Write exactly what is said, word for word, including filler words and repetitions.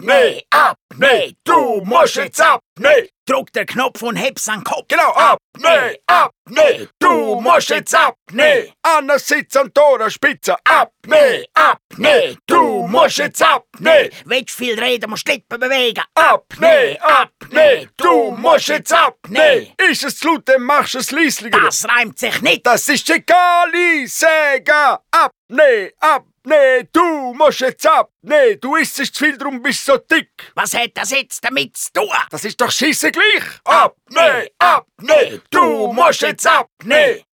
Abnehmen, abnehmen, du musst jetzt abnehmen. Drück den Knopf und heb's an den Kopf. Genau, abnehmen, abnehmen, du musst jetzt abnehmen. Anna sitzt an der Spitze, abnehmen, abnehmen, du musst jetzt abnehmen. Willst viel reden, musst Lippen bewegen. Abnehmen, abnehmen, du musst jetzt abnehmen. Ist es zu laut, dann machst du es leislicher. Das reimt sich nicht. Das ist egal, ich sage abnehmen, abnehmen, du musst jetzt abnehmen. Du isst zu viel, drum bist so dick. Was hat das jetzt damit zu tun? Das ist doch scheisse gleich. Abnehmen, abnehmen, du musst jetzt abnehmen.